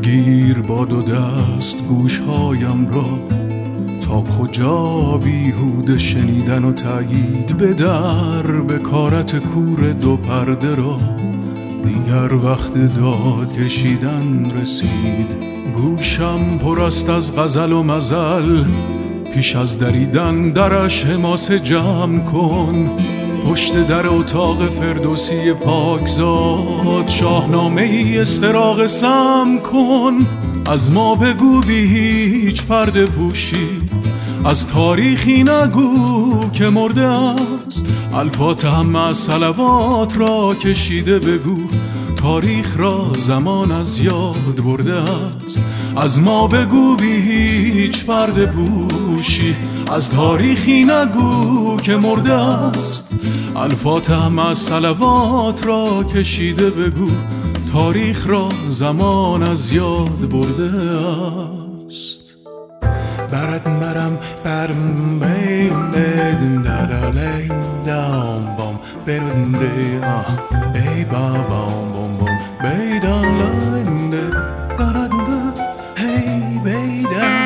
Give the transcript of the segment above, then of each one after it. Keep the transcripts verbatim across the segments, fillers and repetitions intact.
بگیر با دو دست گوشهایم را، تا کجا بیهوده شنیدن و تایید به در بکارت کور دو پرده را. دیگر وقت داد کشیدن رسید، گوشم پر است از غزل و مزل. پیش از دریدن درش حماسه جمع کن، پشت در اتاق فردوسی پاکزاد شاهنامه ای استراق سم کن. از ما بگو بی هیچ پرده پوشی، از تاریخی نگو که مرده است. الفاتح همه صلوات را کشیده بگو، تاریخ را زمان از یاد برده است. از ما بگو بی هیچ پرده پوشی، از تاریخی نگو که مرده است. الفاتح همه صلوات را کشیده بگو، تاریخ را زمان از یاد برده است. برد برم برم بیم بدن دلالیم دام بام برنده آه ای بابام بام بام بیدان لنده دارنده هی بیدان.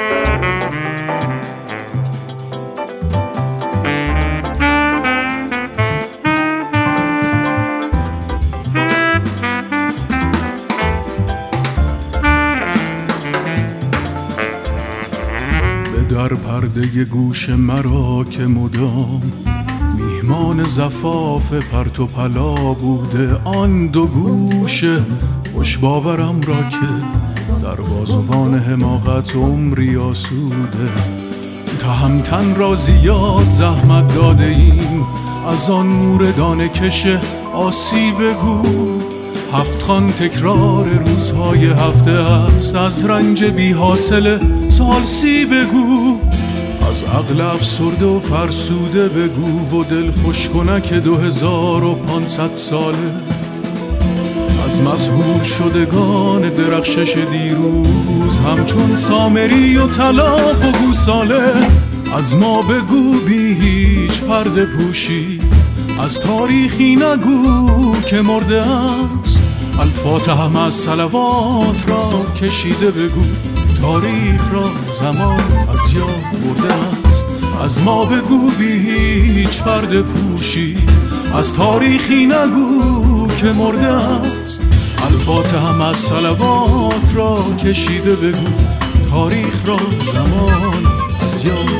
در پرده گوش مرا که مدام میهمان زفاف پرت و پلا بوده، آن دو گوش خوش باورم را که در بازوان حماقت عمری آسوده. تهمتن را زیاد زحمت داده ایم، از آن نور دانه کش آسی بگو. هفت خوان تکرار روزهای هفته است، از رنج بی حاصل سالسی بگو. از عقل افسرده و فرسوده بگو و دل خوش کنک دو هزار و پانصد ساله. از مسحور شدگان درخشش دیروز همچون سامری و طلاق و گوساله. از ما بگو بی هیچ پرده پوشی، از تاریخی نگو که مرده است. الفاتح همه صلوات را کشیده بگو، تاریخ را زمان از یاد برده است. از ما بگو بی هیچ پرده پوشی، از تاریخی نگو که مرده است. الفاتح همه صلوات را کشیده بگو، تاریخ را زمان از یاد